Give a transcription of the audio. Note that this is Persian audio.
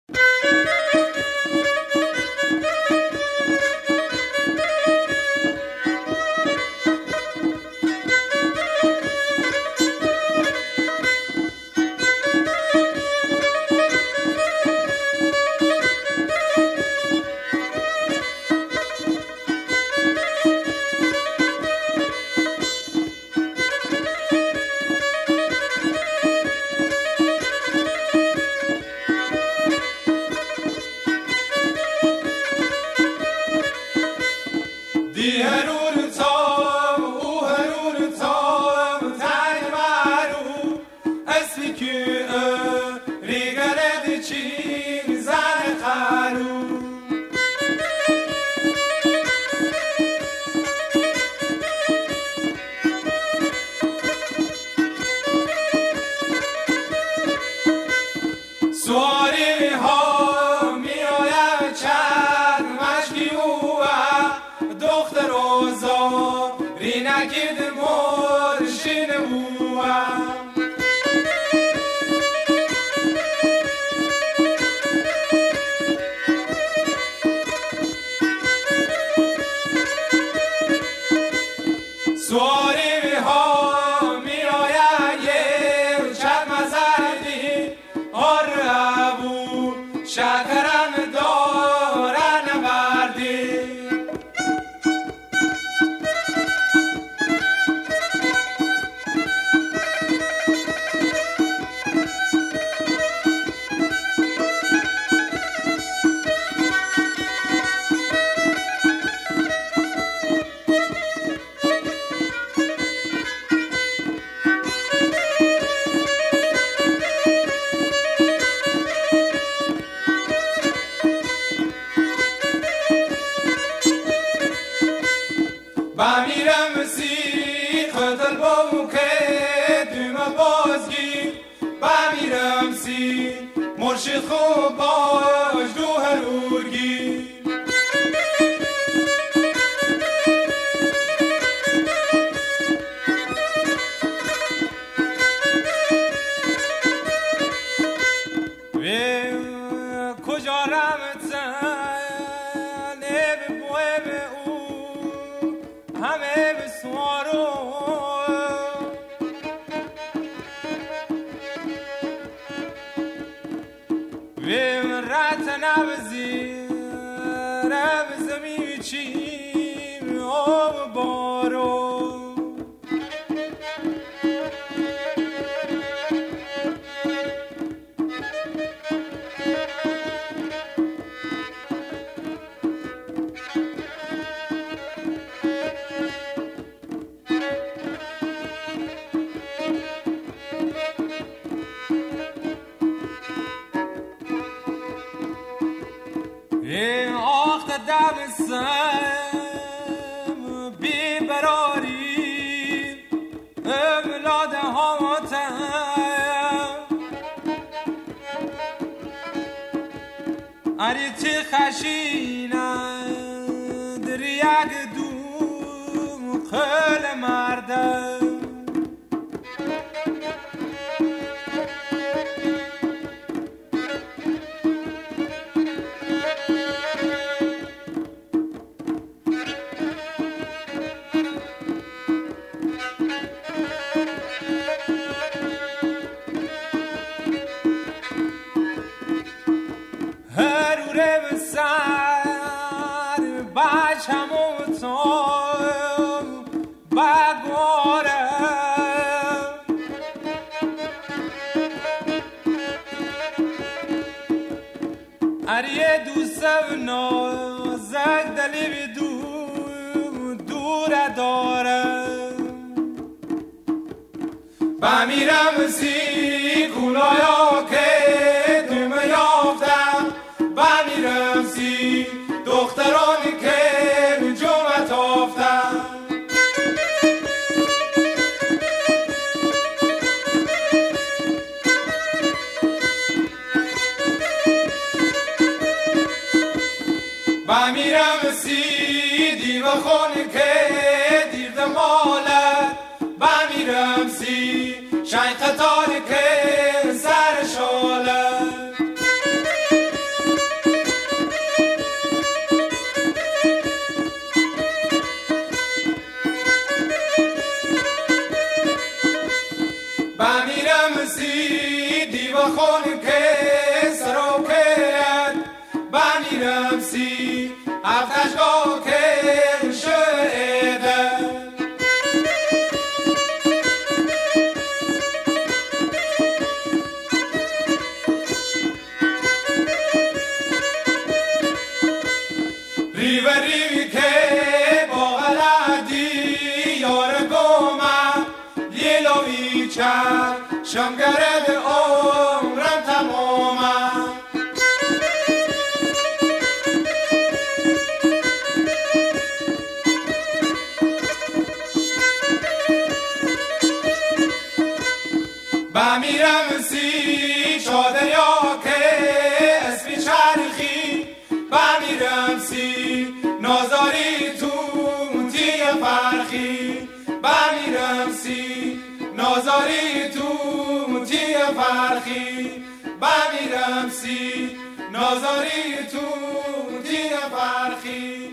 مرشد خوب باش دو هرورگی و کجا رمتن به بوه به او همه به سوارو نبزی رمزمی چیم آب بارو دمسم بیبراری املاد هاتم اریتی خشینه در یک دوم خل مردم اریه دوستم نازک دلی دور دارم بمیرم سی کلایا که دوم یافتم بمیرم سی دخترانی که جمعت آفتم بمیرم سی دیو خونی که دیر دمالت بمیرم سی شنگ قطاری که سر شالت دیوری که با غلطی یار گومم لیلوی چند شمگرد عمرم تمامم بمیرم سی چادر یا که اسمی چرخی بمیرم سی نازاری تو تی فرخی بمیرم سی نازاری تو تی فرخی بمیرم سی نازاری تو تی فرخی